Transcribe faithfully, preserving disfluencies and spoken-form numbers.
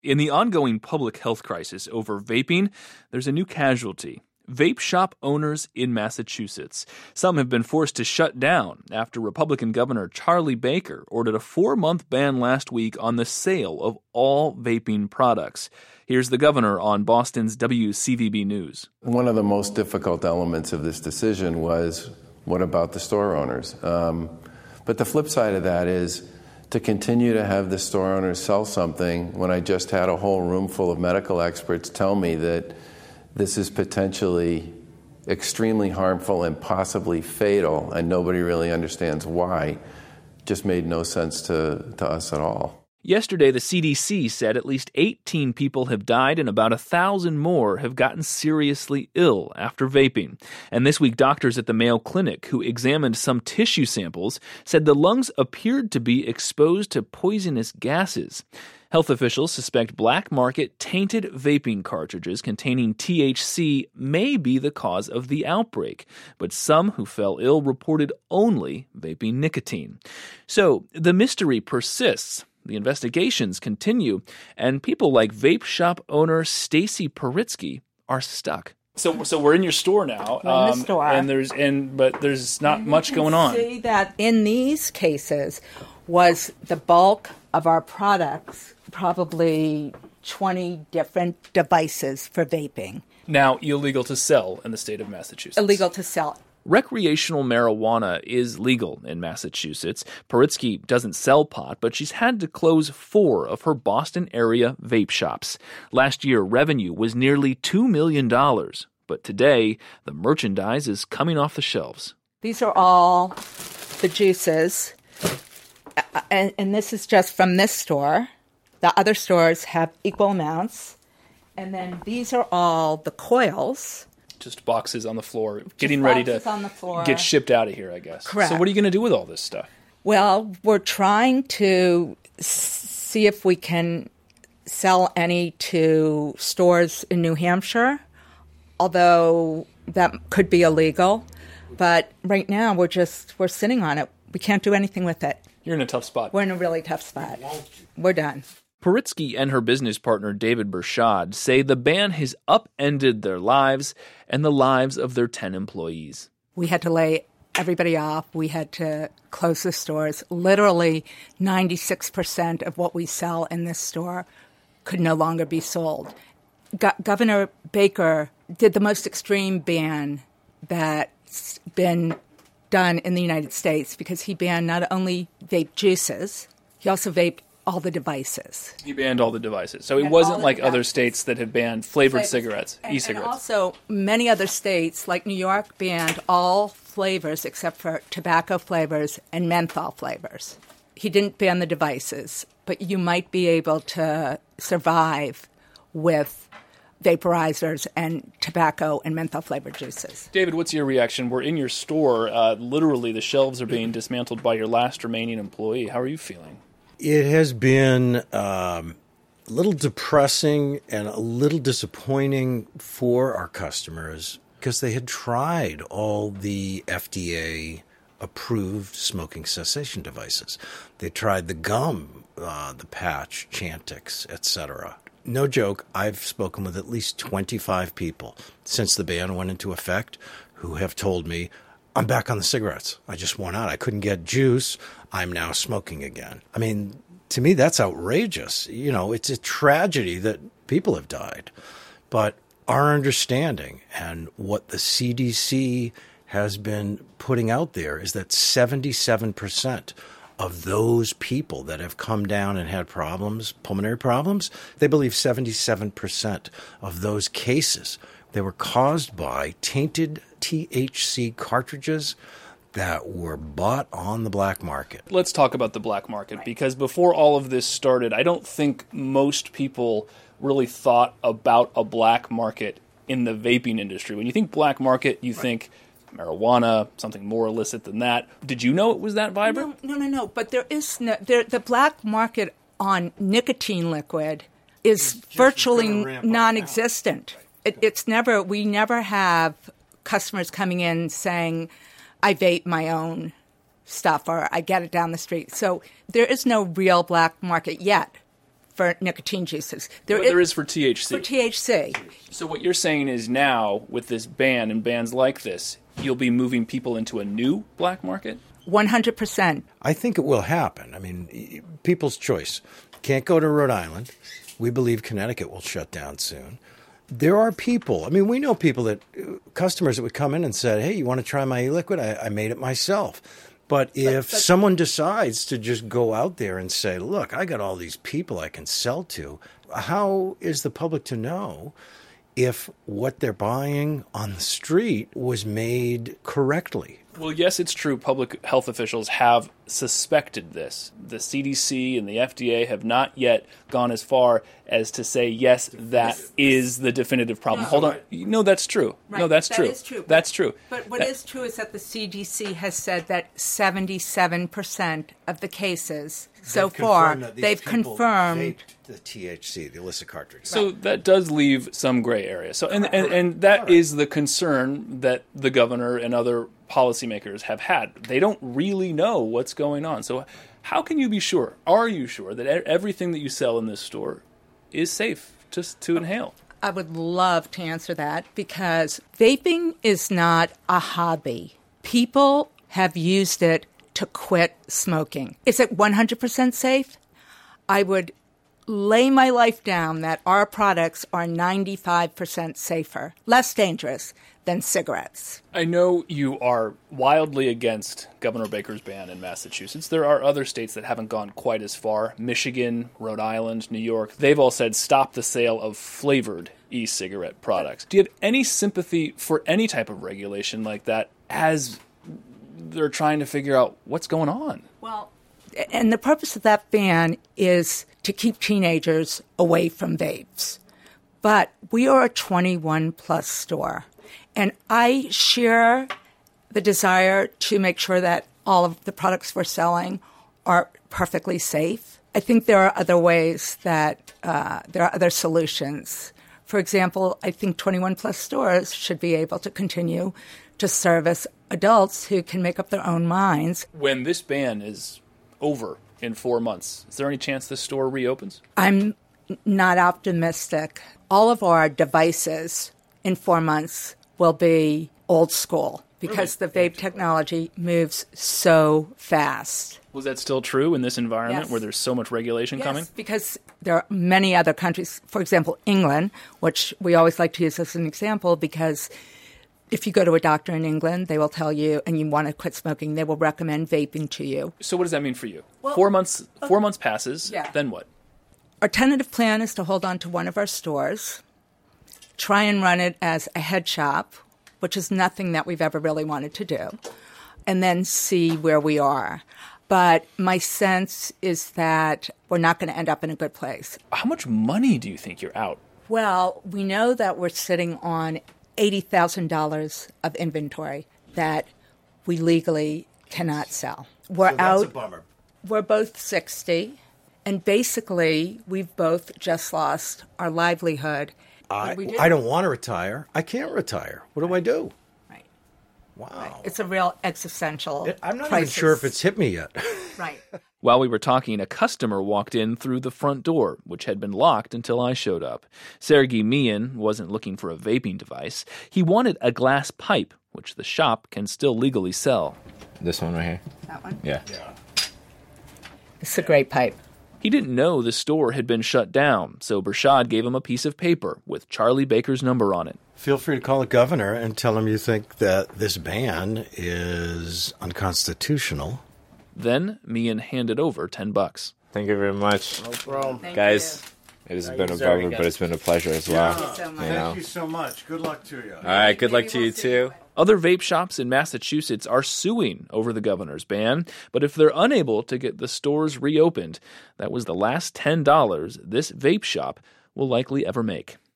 In the ongoing public health crisis over vaping, there's a new casualty. Vape shop owners in Massachusetts. Some have been forced to shut down after Republican Governor Charlie Baker ordered a four-month ban last week on the sale of all vaping products. Here's the governor on Boston's W C V B News. One of the most difficult elements of this decision was, what about the store owners? Um, but the flip side of that is to continue to have the store owners sell something when I just had a whole room full of medical experts tell me that this is potentially extremely harmful and possibly fatal, and nobody really understands why, just made no sense to, to us at all. Yesterday, the C D C said at least eighteen people have died and about a thousand more have gotten seriously ill after vaping. And this week, doctors at the Mayo Clinic, who examined some tissue samples, said the lungs appeared to be exposed to poisonous gases. Health officials suspect black market tainted vaping cartridges containing T H C may be the cause of the outbreak, but some who fell ill reported only vaping nicotine. So the mystery persists. The investigations continue, and people like vape shop owner Stacy Paritsky are stuck. So, so we're in your store now, we're in the um, store, and there's and but there's not and much going on. See that in these cases was the bulk of our products, probably twenty different devices for vaping. Now illegal to sell in the state of Massachusetts. Illegal to sell. Recreational marijuana is legal in Massachusetts. Paritsky doesn't sell pot, but she's had to close four of her Boston area vape shops. Last year, revenue was nearly two million dollars. But today, the merchandise is coming off the shelves. These are all the juices, and, and this is just from this store. The other stores have equal amounts. And then these are all the coils. Just boxes on the floor, getting ready to get shipped out of here, I guess. Correct. So what are you going to do with all this stuff? Well, we're trying to see if we can sell any to stores in New Hampshire, although that could be illegal. But right now, we're just, we're sitting on it. We can't do anything with it. You're in a tough spot. We're in a really tough spot. We're done. Paritsky and her business partner David Bershad say the ban has upended their lives and the lives of their ten employees. We had to lay everybody off. We had to close the stores. Literally ninety-six percent of what we sell in this store could no longer be sold. Go- Governor Baker did the most extreme ban that's been done in the United States because he banned not only vape juices, he also vaped all the devices. He banned all the devices. So it wasn't like devices. Other states that have banned flavored Flavors. cigarettes, and, e-cigarettes. And also, many other states, like New York, banned all flavors except for tobacco flavors and menthol flavors. He didn't ban the devices, but you might be able to survive with vaporizers and tobacco and menthol flavored juices. David, what's your reaction? We're in your store. Uh, literally, the shelves are being dismantled by your last remaining employee. How are you feeling? It has been um, a little depressing and a little disappointing for our customers because they had tried all the F D A-approved smoking cessation devices. They tried the gum, uh, the patch, Chantix, et cetera. No joke, I've spoken with at least twenty-five people since the ban went into effect who have told me, I'm back on the cigarettes. I just went out. I couldn't get juice. I'm now smoking again. I mean, to me, that's outrageous. You know, it's a tragedy that people have died. But our understanding and what the C D C has been putting out there is that seventy-seven percent of those people that have come down and had problems, pulmonary problems, they believe seventy-seven percent of those cases, they were caused by tainted T H C cartridges that were bought on the black market. Let's talk about the black market, because before all of this started, I don't think most people really thought about a black market in the vaping industry. When you think black market, you right. think marijuana, something more illicit than that. Did you know it was that vibrant? No, no, no, no. But there is no, there, the black market on nicotine liquid is it's virtually non-existent. It, it's never, we never have customers coming in saying, I vape my own stuff or I get it down the street. So there is no real black market yet for for nicotine juices. There, But is, there is for T H C. for T H C. So what you're saying is now, with this ban and bans like this, you'll be moving people into a new black market? one hundred percent. I think it will happen. I mean, people's choice. Can't go to Rhode Island. We believe Connecticut will shut down soon. There are people, I mean, we know people that, customers that would come in and said, hey, you want to try my e-liquid? I, I made it myself. But if but, but, someone decides to just go out there and say, look, I got all these people I can sell to, how is the public to know if what they're buying on the street was made correctly? Well, yes, it's true. Public health officials have suspected this. The C D C and the F D A have not yet gone as far as to say, yes, that is the definitive problem. No. Hold on. No, that's true. Right. No, that's that true. Is true. That's true. But what that, is true is that the C D C has said that seventy-seven percent of the cases so they've far, confirmed they've confirmed the T H C, the illicit cartridge. So right. that does leave some gray area. So, and, and, and that right. is the concern that the governor and other policymakers have had. They don't really know what's going on. So how can you be sure? Are you sure that everything that you sell in this store is safe to, to inhale? I would love to answer that because vaping is not a hobby. People have used it to quit smoking. Is it one hundred percent safe? I would lay my life down that our products are ninety-five percent safer, less dangerous than cigarettes. I know you are wildly against Governor Baker's ban in Massachusetts. There are other states that haven't gone quite as far. Michigan, Rhode Island, New York. They've all said stop the sale of flavored e-cigarette products. Do you have any sympathy for any type of regulation like that as they're trying to figure out what's going on? Well, and the purpose of that ban is to keep teenagers away from vapes. But we are a twenty-one plus store. And I share the desire to make sure that all of the products we're selling are perfectly safe. I think there are other ways that uh, there are other solutions. For example, I think twenty-one plus stores should be able to continue to service adults who can make up their own minds. When this ban is over in four months, is there any chance this store reopens? I'm not optimistic. All of our devices in four months will be old school because really? the vape technology moves so fast. Was that still true in this environment yes. where there's so much regulation yes, coming? Because there are many other countries, for example, England, which we always like to use as an example because if you go to a doctor in England, they will tell you, and you want to quit smoking, they will recommend vaping to you. So what does that mean for you? Well, four months Four months passes, yeah. then what? Our tentative plan is to hold on to one of our stores, try and run it as a head shop, which is nothing that we've ever really wanted to do, and then see where we are. But my sense is that we're not going to end up in a good place. How much money do you think you're out? Well, we know that we're sitting on eighty thousand dollars of inventory that we legally cannot sell. We're so that's out. a bummer. We're both sixty, and basically we've both just lost our livelihood. I, I don't want to retire. I can't retire. What do I do? Right. Wow. Right. It's a real existential it, I'm not crisis. even sure if it's hit me yet. Right. While we were talking, a customer walked in through the front door, which had been locked until I showed up. Sergey Mian wasn't looking for a vaping device. He wanted a glass pipe, which the shop can still legally sell. This one right here? That one? Yeah. Yeah. It's a great pipe. He didn't know the store had been shut down, so Bershad gave him a piece of paper with Charlie Baker's number on it. Feel free to call the governor and tell him you think that this ban is unconstitutional. Then Mian handed over ten bucks. Thank you very much. No problem. Thank Guys, you. it has been a bummer, but it's been a pleasure as well. Thank you so much. You know? Thank you so much. Good luck to you. All right, good luck Maybe to we'll you see too. you. Other vape shops in Massachusetts are suing over the governor's ban, but if they're unable to get the stores reopened, that was the last ten dollars this vape shop will likely ever make.